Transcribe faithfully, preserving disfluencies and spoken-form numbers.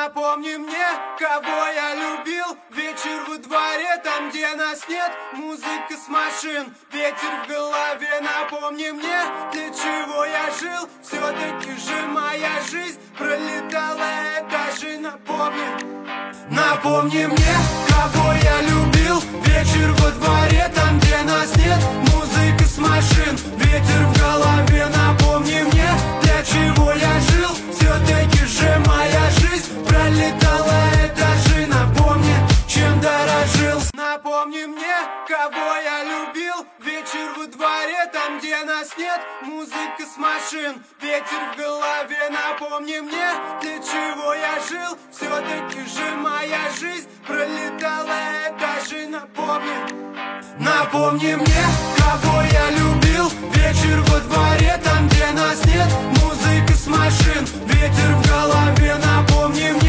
Напомни мне, кого я любил. Вечер во дворе, там, где нас нет. Музыка с машин, ветер в голове. Напомни мне, для чего я жил. Все-таки же моя жизнь пролетала этажи. Напомни, напомни мне, кого я любил. Вечер во дворе, там, где нас нет. Музыка с машин, ветер в голове. Напомни мне, для чего я жил. Все-таки же моя жизнь пролетала этажи. Напомни, чем дорожил. Напомни мне, кого я любил. Вечер во дворе, там, где нас нет. Музыка с машин, ветер в голове. Напомни мне, для чего я жил. Все-таки же моя жизнь пролетала этажи. Напомни, напомни мне, кого я любил. Вечер во дворе, там, где нас нет. Музыка с машин, ветер в голове. Напомни мне,